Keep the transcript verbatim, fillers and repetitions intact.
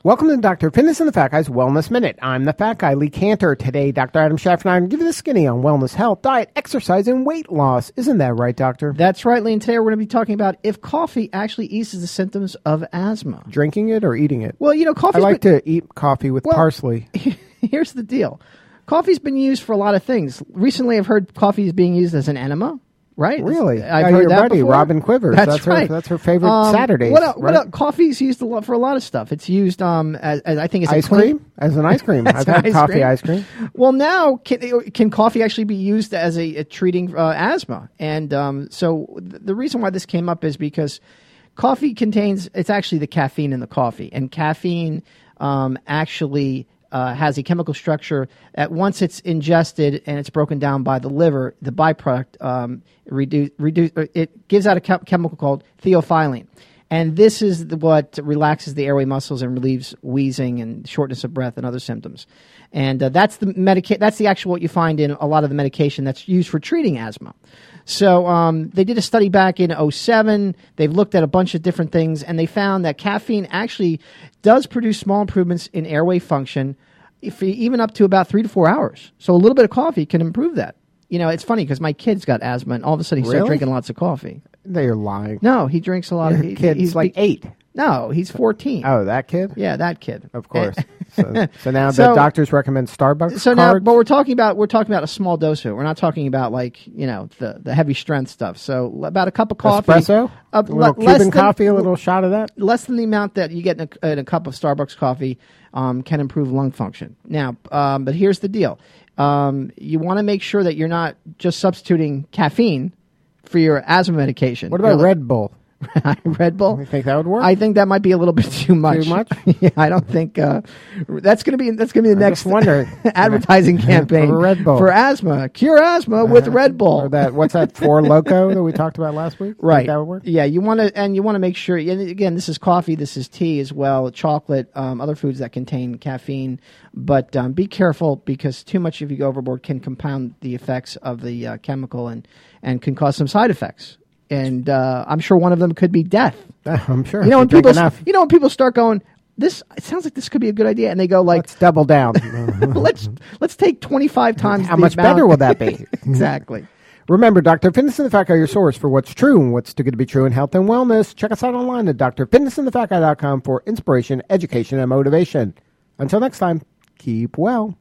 Welcome to Doctor Fitness and the Fat Guy's Wellness Minute. I'm the Fat Guy, Lee Cantor. Today, Doctor Adam Schaff and I are going to give you the skinny on wellness, health, diet, exercise, and weight loss. Isn't that right, Doctor? That's right, Lee. And today we're going to be talking about if coffee actually eases the symptoms of asthma. Drinking it or eating it? Well, you know, coffee. I like been... to eat coffee with well, parsley. Here's the deal. Coffee's been used for a lot of things. Recently, I've heard coffee is being used as an enema. Right? Really? I've uh, heard your that buddy, before. Robin Quivers. That's, that's right. Her, that's her favorite um, Saturdays. What, else, right? what else? Coffee's used a lot for a lot of stuff. It's used um, as, as I think it's ice a clean, cream as an ice cream. I've had ice coffee cream. ice cream. Well, now can, can coffee actually be used as a, a treating uh, asthma? And um, so th- the reason why this came up is because coffee contains it's actually the caffeine in the coffee, and caffeine um, actually. Uh, has a chemical structure that once it's ingested and it's broken down by the liver, the byproduct um, reduce, reduce, it gives out a chem- chemical called theophylline. And this is the, what relaxes the airway muscles and relieves wheezing and shortness of breath and other symptoms. And uh, that's the medica- That's the actual what you find in a lot of the medication that's used for treating asthma. So um, they did a study back in oh seven. They've looked at a bunch of different things, and they found that caffeine actually does produce small improvements in airway function, if even up to about three to four hours. So a little bit of coffee can improve that. You know, it's funny because my kid's got asthma, and all of a sudden he started Really? drinking lots of coffee. They're lying. No, he drinks a lot. Your of he, kid's he's like eight. No, he's fourteen. Oh, that kid? Yeah, that kid. Of course. so, so now So- the doctors recommend Starbucks So now, cards? but we're talking about we're talking about a small dose of it. We're not talking about like you know the, the heavy strength stuff. So about a cup of coffee, Espresso? a, a little le- less Cuban than- coffee, a little shot of that? less than the amount that you get in a, in a cup of Starbucks coffee um, can improve lung function. Now, um, but here's the deal: um, you want to make sure that you're not just substituting caffeine for your asthma medication. What about You're Red Bull? like- Red Bull? You think that would work? I think that might be a little bit too much. Too much? yeah, I don't think uh, that's going to be that's going to be the I next just wonder. advertising campaign For Red Bull. for asthma. Cure asthma with Red Bull. Or that, what's that, Four Loco that we talked about last week? Think Right. that would work? Yeah, you want to, and you want to make sure. And again, this is coffee, this is tea as well, chocolate, um, other foods that contain caffeine. But um, be careful because too much, if you go overboard, can compound the effects of the uh, chemical and and can cause some side effects. And uh, I'm sure one of them could be death. I'm sure. You know, when If you drink people, enough. you know, when people start going, this it sounds like this could be a good idea, and they go like, Let's double down. let's let's take twenty-five times. How the much amount. better will that be? Exactly. Remember, Doctor Fitness and the Fat Guy are your source for what's true and what's too good to be true in health and wellness. Check us out online at dr fitness and the fat guy dot com for inspiration, education, and motivation. Until next time, keep well.